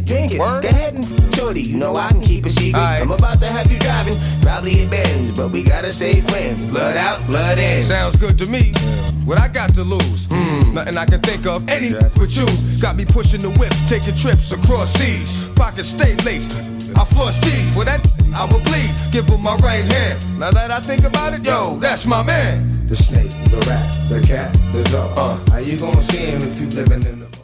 drink it. Word? Go ahead and shorty, you know I can keep a secret. Right. I'm about to have you driving, probably a Benz, but we gotta stay friends. Blood out, blood in. Sounds good to me. What I got to lose? Nothing I can think of. Any would choose. Got me pushing the whip, taking trips across seas. Pockets stay laced. I floss G's. With that, I would bleed. Give him my right hand. Now that I think about it, yo, that's my man. The snake, the rat, the cat, the dog. How you gonna see him if you living in the